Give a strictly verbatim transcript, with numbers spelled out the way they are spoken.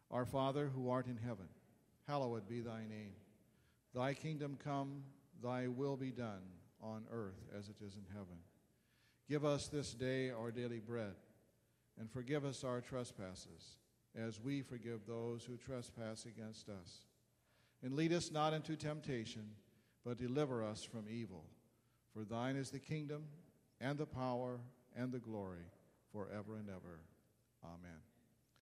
Our Father, who art in heaven, hallowed be thy name. Thy kingdom come, thy will be done, on earth as it is in heaven. Give us this day our daily bread, and forgive us our trespasses, as we forgive those who trespass against us. And lead us not into temptation, but deliver us from evil. For thine is the kingdom, and the power, and the glory, forever and ever. Amen.